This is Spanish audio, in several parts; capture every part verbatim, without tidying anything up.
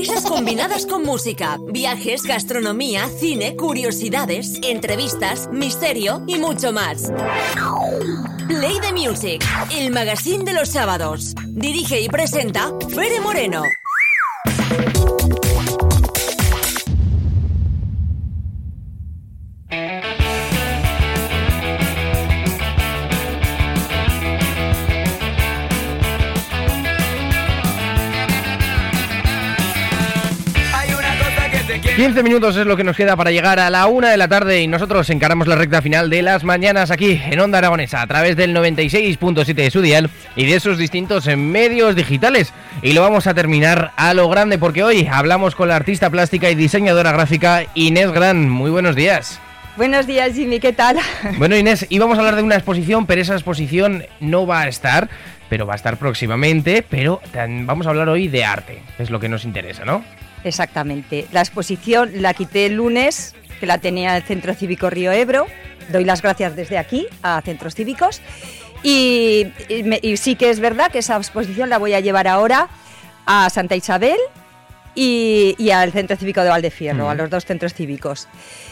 Risas combinadas con música, viajes, gastronomía, cine, curiosidades, entrevistas, misterio y mucho más. Play the Music, el magazine de los sábados. Dirige y presenta Fere Moreno. quince minutos es lo que nos queda para llegar a la una de la tarde y nosotros encaramos la recta final de las mañanas aquí en Onda Aragonesa a través del noventa y seis punto siete de su dial y de sus distintos medios digitales. Y lo vamos a terminar a lo grande porque hoy hablamos con la artista plástica y diseñadora gráfica Inés Gran. Muy buenos días. Buenos días, Jimmy, ¿qué tal? Bueno, Inés, íbamos a hablar de una exposición, pero esa exposición no va a estar, pero va a estar próximamente, pero vamos a hablar hoy de arte, es lo que nos interesa, ¿no? Exactamente. La exposición la quité el lunes, que la tenía el Centro Cívico Río Ebro. Doy las gracias desde aquí a Centros Cívicos. Y, y, me, y sí que es verdad que esa exposición la voy a llevar ahora a Santa Isabel y, y al Centro Cívico de Valdefierro, mm. a los dos centros cívicos.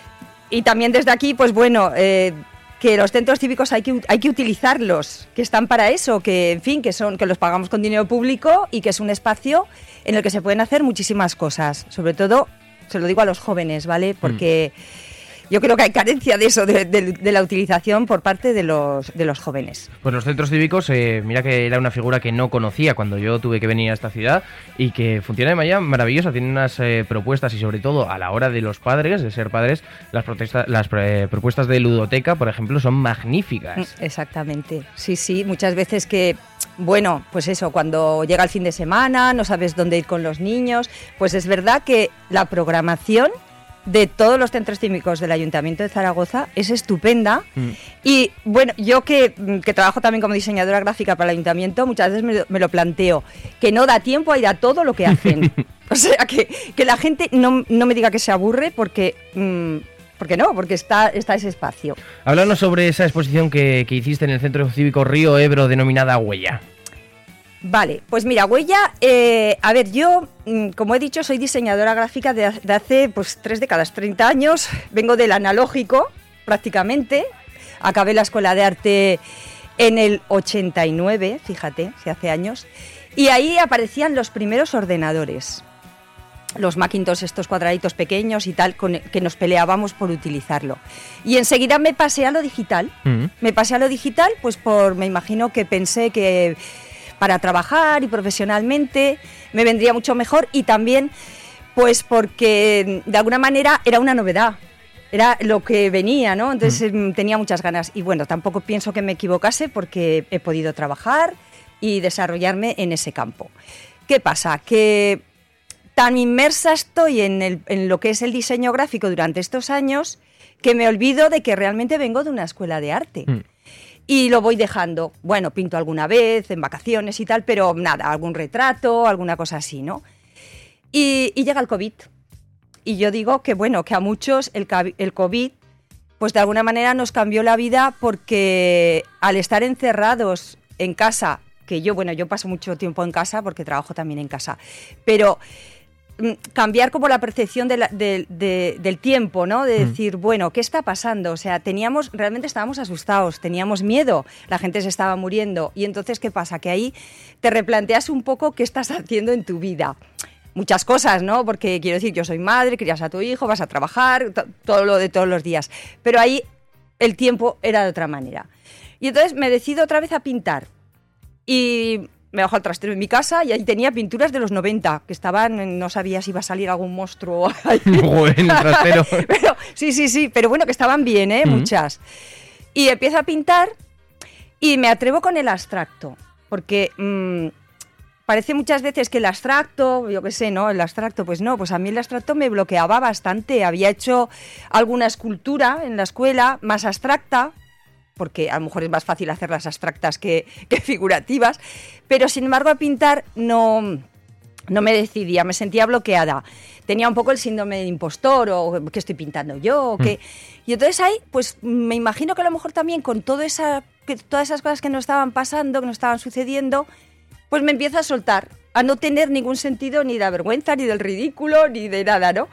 Y también desde aquí, pues bueno, eh, que los centros cívicos hay que, hay que utilizarlos, que están para eso, que en fin, que son que los pagamos con dinero público y que es un espacio en el que se pueden hacer muchísimas cosas. Sobre todo, se lo digo a los jóvenes, ¿vale? Porque mm. yo creo que hay carencia de eso, de, de, de la utilización por parte de los, de los jóvenes. Pues los centros cívicos, eh, mira que era una figura que no conocía cuando yo tuve que venir a esta ciudad y que funciona de manera maravillosa, tiene unas eh, propuestas y sobre todo a la hora de los padres, de ser padres, las, protesta, las eh, propuestas de ludoteca, por ejemplo, son magníficas. Exactamente, sí, sí, muchas veces que... Bueno, pues eso, cuando llega el fin de semana, no sabes dónde ir con los niños, pues es verdad que la programación de todos los centros cívicos del Ayuntamiento de Zaragoza es estupenda. Mm. Y bueno, yo que, que trabajo también como diseñadora gráfica para el Ayuntamiento, muchas veces me, me lo planteo, que no da tiempo a ir a todo lo que hacen. O sea, que, que la gente no, no me diga que se aburre porque... Mmm, ¿Por qué no? Porque está, está ese espacio. Háblanos sobre esa exposición que, que hiciste en el Centro Cívico Río Ebro denominada Huella. Vale, pues mira, Huella, eh, a ver, yo, como he dicho, soy diseñadora gráfica de, de hace pues tres décadas, treinta años, vengo del analógico prácticamente, acabé la Escuela de Arte en el ochenta y nueve, fíjate, si hace años, y ahí aparecían los primeros ordenadores. Los Macintosh, estos cuadraditos pequeños y tal, con, que nos peleábamos por utilizarlo. Y enseguida me pasé a lo digital. Mm. Me pasé a lo digital, pues por, me imagino que pensé que para trabajar y profesionalmente me vendría mucho mejor y también, pues porque de alguna manera era una novedad. Era lo que venía, ¿no? Entonces mm. tenía muchas ganas. Y bueno, tampoco pienso que me equivocase porque he podido trabajar y desarrollarme en ese campo. ¿Qué pasa? Que tan inmersa estoy en, el, en lo que es el diseño gráfico durante estos años que me olvido de que realmente vengo de una escuela de arte. Mm. Y lo voy dejando. Bueno, pinto alguna vez, en vacaciones y tal, pero nada, algún retrato, alguna cosa así, ¿no? Y, y llega el COVID. Y yo digo que, bueno, que a muchos el, el COVID, pues de alguna manera nos cambió la vida porque al estar encerrados en casa, que yo, bueno, yo paso mucho tiempo en casa porque trabajo también en casa, pero... cambiar como la percepción de la, de, de, del tiempo, ¿no? De decir, mm. bueno, ¿qué está pasando? O sea, teníamos, realmente estábamos asustados, teníamos miedo, la gente se estaba muriendo. Y entonces, ¿qué pasa? Que ahí te replanteas un poco qué estás haciendo en tu vida. Muchas cosas, ¿no? Porque quiero decir, yo soy madre, crías a tu hijo, vas a trabajar, to- todo lo de todos los días. Pero ahí el tiempo era de otra manera. Y entonces me decido otra vez a pintar. Y... me bajo al trastero en mi casa y ahí tenía pinturas de los noventa, que estaban, no sabía si iba a salir algún monstruo ahí. Buen trastero. Pero, sí, sí, sí, pero bueno, que estaban bien, ¿eh? Mm. Muchas. Y empiezo a pintar y me atrevo con el abstracto, porque mmm, parece muchas veces que el abstracto, yo qué sé, ¿no? El abstracto, pues no, pues a mí el abstracto me bloqueaba bastante. Había hecho alguna escultura en la escuela más abstracta, porque a lo mejor es más fácil hacerlas abstractas que, que figurativas, pero sin embargo a pintar no, no me decidía, me sentía bloqueada. Tenía un poco el síndrome de impostor, o ¿qué estoy pintando yo? O qué. Mm. Y entonces ahí, pues me imagino que a lo mejor también con todo esa, que, todas esas cosas que nos estaban pasando, que nos estaban sucediendo, pues me empiezo a soltar, a no tener ningún sentido ni de la vergüenza, ni del ridículo, ni de nada, ¿no?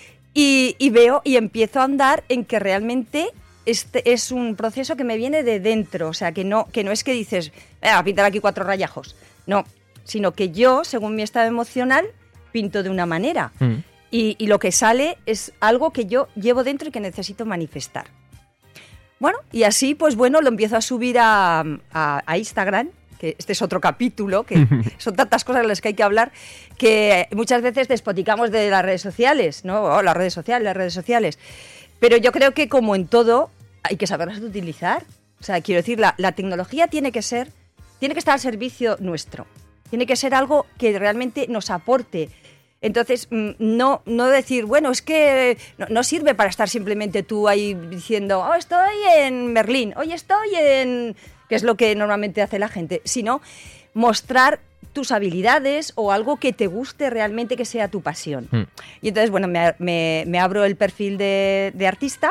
Y, y veo y empiezo a andar en que realmente este es un proceso que me viene de dentro, o sea, que no, que no es que dices, eh, a pintar aquí cuatro rayajos, no, sino que yo, según mi estado emocional, pinto de una manera. Mm. Y, y lo que sale es algo que yo llevo dentro y que necesito manifestar. Bueno, y así, pues bueno, lo empiezo a subir a, a, a Instagram, que este es otro capítulo, que son tantas cosas de las que hay que hablar, que muchas veces despoticamos de las redes sociales, ¿no? Oh, las redes sociales, las redes sociales. Pero yo creo que, como en todo, hay que saberlas utilizar. O sea, quiero decir, la, la tecnología tiene que ser, tiene que estar al servicio nuestro. Tiene que ser algo que realmente nos aporte. Entonces, no, no decir, bueno, es que no, no sirve para estar simplemente tú ahí diciendo, oh, estoy en Berlín, hoy estoy en... que es lo que normalmente hace la gente, sino mostrar tus habilidades o algo que te guste realmente, que sea tu pasión. Mm. Y entonces, bueno, me, me, me abro el perfil de, de artista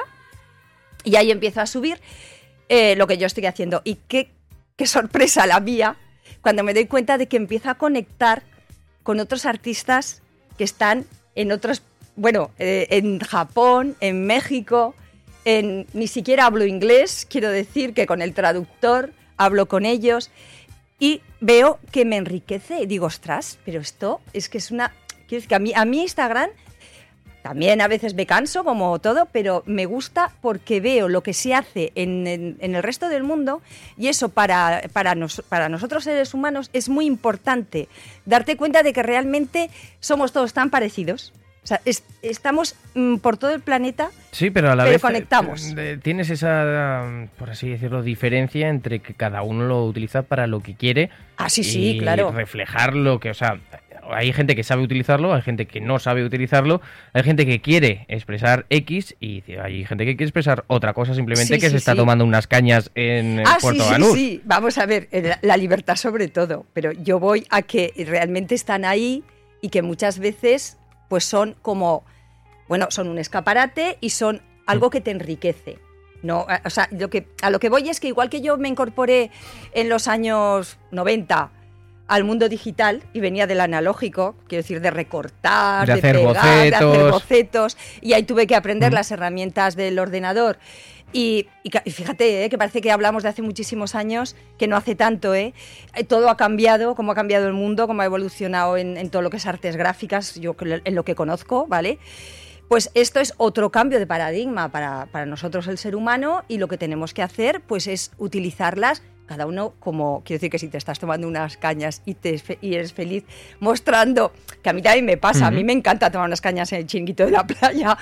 y ahí empiezo a subir eh, lo que yo estoy haciendo. Y qué, qué sorpresa la mía cuando me doy cuenta de que empiezo a conectar con otros artistas que están en otros, bueno, eh, en Japón, en México, en, ni siquiera hablo inglés, quiero decir que con el traductor hablo con ellos y veo que me enriquece. Digo, ostras, pero esto es que es una... Quiero decir que a mí, a mí Instagram también a veces me canso, como todo, pero me gusta porque veo lo que se hace en, en, en el resto del mundo y eso para, para, nos, para nosotros seres humanos es muy importante. Darte cuenta de que realmente somos todos tan parecidos. O sea, es, estamos mm, por todo el planeta, sí, pero a la pero vez conectamos. Eh, tienes esa, por así decirlo, diferencia entre que cada uno lo utiliza para lo que quiere. Ah, sí, y sí, claro. reflejar lo que, o sea, hay gente que sabe utilizarlo, hay gente que no sabe utilizarlo, hay gente que quiere expresar X y hay gente que quiere expresar otra cosa, simplemente sí, que sí, se está sí. tomando unas cañas en ah, Puerto sí, Banús. Sí, sí, vamos a ver, la libertad sobre todo, pero yo voy a que realmente están ahí y que muchas veces pues son como... Bueno, son un escaparate y son algo que te enriquece. No, o sea, lo que, a lo que voy es que igual que yo me incorporé en los años noventa al mundo digital y venía del analógico, quiero decir, de recortar, de, de hacer pegar, bocetos. de hacer bocetos, y ahí tuve que aprender mm. las herramientas del ordenador. Y, y, y fíjate, ¿eh? que parece que hablamos de hace muchísimos años, que no hace tanto, ¿eh? Todo ha cambiado, cómo ha cambiado el mundo, cómo ha evolucionado en, en todo lo que es artes gráficas, yo en lo que conozco, ¿vale? Pues esto es otro cambio de paradigma para, para nosotros el ser humano y lo que tenemos que hacer pues es utilizarlas cada uno como, quiero decir que si te estás tomando unas cañas y, te, y eres feliz mostrando, que a mí también me pasa, uh-huh. a mí me encanta tomar unas cañas en el chiringuito de la playa,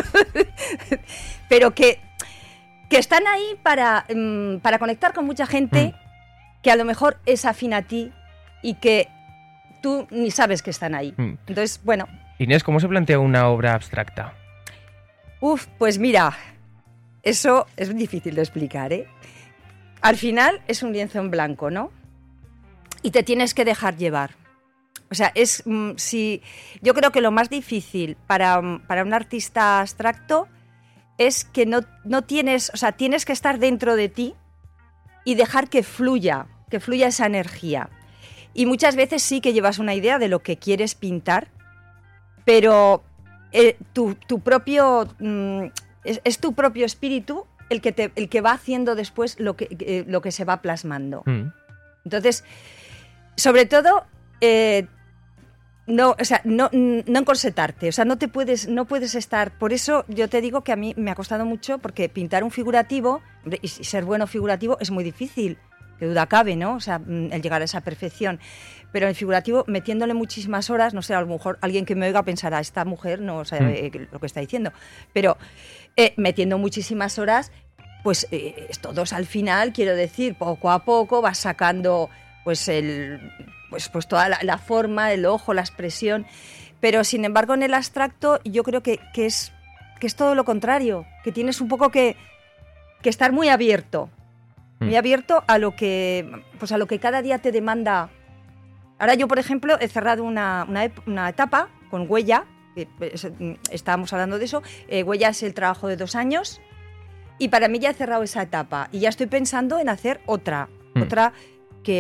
pero que, que están ahí para, um, para conectar con mucha gente uh-huh. que a lo mejor es afín a ti y que tú ni sabes que están ahí. Uh-huh. Entonces, bueno... Inés, ¿cómo se plantea una obra abstracta? Uf, pues mira, eso es difícil de explicar, ¿eh? Al final es un lienzo en blanco, ¿no? Y te tienes que dejar llevar. O sea, es mm, si yo creo que lo más difícil para, para un artista abstracto es que no, no tienes, o sea, tienes que estar dentro de ti y dejar que fluya, que fluya esa energía. Y muchas veces sí que llevas una idea de lo que quieres pintar, pero eh, tu, tu propio mm, es, es tu propio espíritu el que te, el que va haciendo después lo que eh, lo que se va plasmando. Mm. Entonces, sobre todo eh, no, o sea, no, no encorsetarte, o sea, no te puedes no puedes estar. Por eso yo te digo que a mí me ha costado mucho, porque pintar un figurativo y ser bueno figurativo es muy difícil. Que duda cabe, ¿no? O sea, el llegar a esa perfección. Pero el figurativo, metiéndole muchísimas horas, no sé, a lo mejor alguien que me oiga pensará, esta mujer no sabe mm. lo que está diciendo. Pero eh, metiendo muchísimas horas, pues eh, todos al final, quiero decir, poco a poco vas sacando pues el pues, pues toda la, la forma, el ojo, la expresión. Pero sin embargo, en el abstracto, yo creo que, que, es, que es todo lo contrario, que tienes un poco que, que estar muy abierto. Muy abierto a lo que pues a lo que cada día te demanda. Ahora yo, por ejemplo, he cerrado una, una, una etapa con Huella, que es, estábamos hablando de eso. Eh, Huella es el trabajo de dos años y para mí ya he cerrado esa etapa y ya estoy pensando en hacer otra, mm. otra que,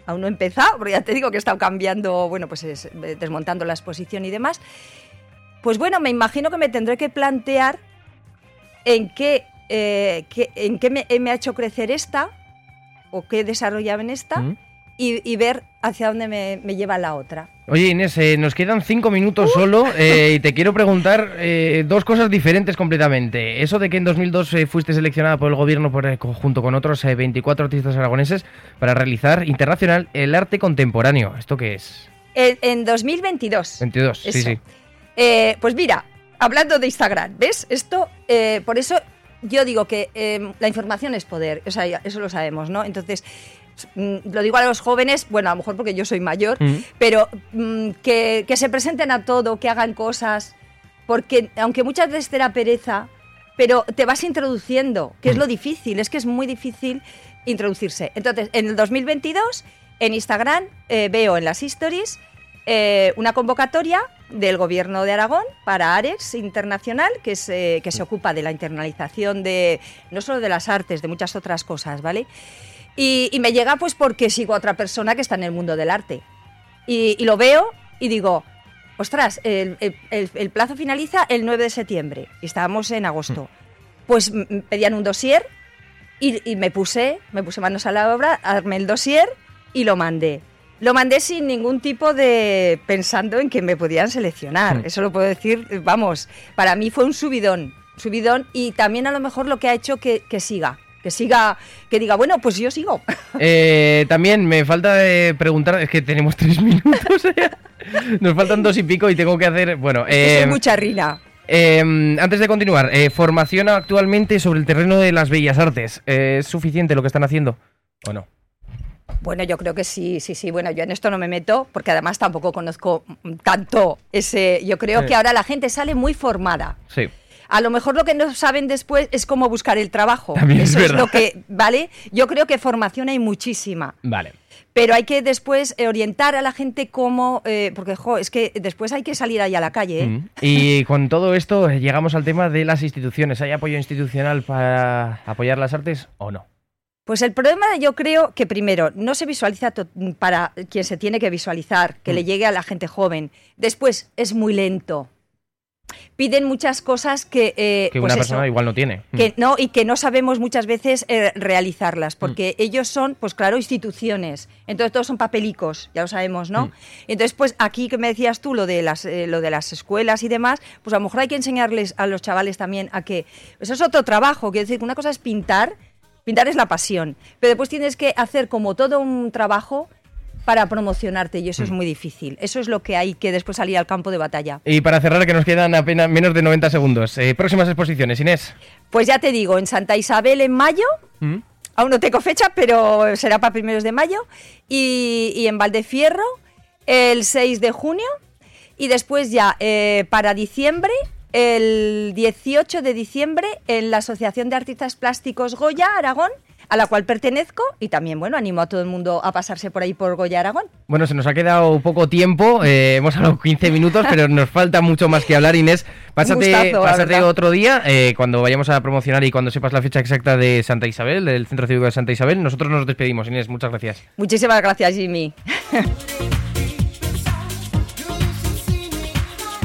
aún no he empezado, porque ya te digo que he estado cambiando, bueno, pues es, desmontando la exposición y demás. Pues bueno, me imagino que me tendré que plantear en qué, eh, qué, en qué me, me ha hecho crecer esta, o qué desarrollaba en esta, mm. y, y ver hacia dónde me, me lleva la otra. Oye, Inés, eh, nos quedan cinco minutos uh. solo eh, y te quiero preguntar eh, dos cosas diferentes completamente. Eso de que en dos mil dos eh, fuiste seleccionada por el gobierno por, eh, junto con otros eh, veinticuatro artistas aragoneses para realizar internacional el arte contemporáneo. ¿Esto qué es? En, en dos mil veintidós. veintidós, Eso. sí, sí. Eh, pues mira, hablando de Instagram, ¿ves? Esto, eh, por eso yo digo que eh, la información es poder, o sea, eso lo sabemos, ¿no? Entonces, mm, lo digo a los jóvenes, bueno, a lo mejor porque yo soy mayor, mm. pero mm, que, que se presenten a todo, que hagan cosas, porque aunque muchas veces te da pereza, pero te vas introduciendo, que mm. es lo difícil, es que es muy difícil introducirse. Entonces, en el dos mil veintidós, en Instagram, eh, veo en las stories eh, una convocatoria del Gobierno de Aragón para Ares Internacional, que, es, eh, que se ocupa de la internalización de no solo de las artes, de muchas otras cosas, ¿vale? Y, y me llega pues porque sigo a otra persona que está en el mundo del arte. Y, y lo veo y digo, ostras, el, el, el plazo finaliza el nueve de septiembre y estábamos en agosto. Pues m- pedían un dossier y, y me puse, me puse manos a la obra, armé el dossier y lo mandé. Lo mandé sin ningún tipo de... pensando en que me podían seleccionar. Sí. Eso lo puedo decir, vamos, para mí fue un subidón, subidón y también a lo mejor lo que ha hecho que, que siga, que siga, que diga, bueno, pues yo sigo. Eh, también me falta de preguntar, es que tenemos tres minutos, nos faltan dos y pico y tengo que hacer, bueno... Eh, soy mucha rina. Eh, antes de continuar, eh, formación actualmente sobre el terreno de las bellas artes, eh, ¿es suficiente lo que están haciendo o no? Bueno, yo creo que sí, sí, sí. Bueno, yo en esto no me meto porque además tampoco conozco tanto ese... Yo creo sí. que ahora la gente sale muy formada. Sí. A lo mejor lo que no saben después es cómo buscar el trabajo. También Eso es, es lo que... ¿Vale? Yo creo que formación hay muchísima. Vale. Pero hay que después orientar a la gente cómo... Eh, porque, jo, es que después hay que salir ahí a la calle, ¿eh? Mm. Y con todo esto llegamos al tema de las instituciones. ¿Hay apoyo institucional para apoyar las artes o no? Pues el problema yo creo que primero no se visualiza to- para quien se tiene que visualizar, que mm. le llegue a la gente joven. Después es muy lento. Piden muchas cosas que... Eh, que pues una eso, persona igual no tiene. Que no, y que no sabemos muchas veces eh, realizarlas, porque mm. ellos son, pues claro, instituciones. Entonces todos son papelicos, ya lo sabemos, ¿no? Mm. Entonces, pues aquí que me decías tú lo de las eh, lo de las escuelas y demás, pues a lo mejor hay que enseñarles a los chavales también a que... Eso es otro trabajo, quiero decir que una cosa es pintar... Pintar es la pasión, pero después tienes que hacer como todo un trabajo para promocionarte y eso mm. es muy difícil. Eso es lo que hay que después salir al campo de batalla. Y para cerrar, que nos quedan apenas menos de noventa segundos. Eh, próximas exposiciones, Inés. Pues ya te digo, en Santa Isabel en mayo, mm. aún no tengo fecha, pero será para primeros de mayo, y, y en Valdefierro el seis de junio, y después ya eh, para diciembre... El dieciocho de diciembre en la Asociación de Artistas Plásticos Goya Aragón, a la cual pertenezco, y también, bueno, animo a todo el mundo a pasarse por ahí por Goya Aragón. Bueno, se nos ha quedado poco tiempo, eh, hemos hablado quince minutos, pero nos falta mucho más que hablar, Inés. Pásate, gustazo, pásate otro día, eh, cuando vayamos a promocionar y cuando sepas la fecha exacta de Santa Isabel, del Centro Cívico de Santa Isabel. Nosotros nos despedimos, Inés, muchas gracias. Muchísimas gracias, Jimmy.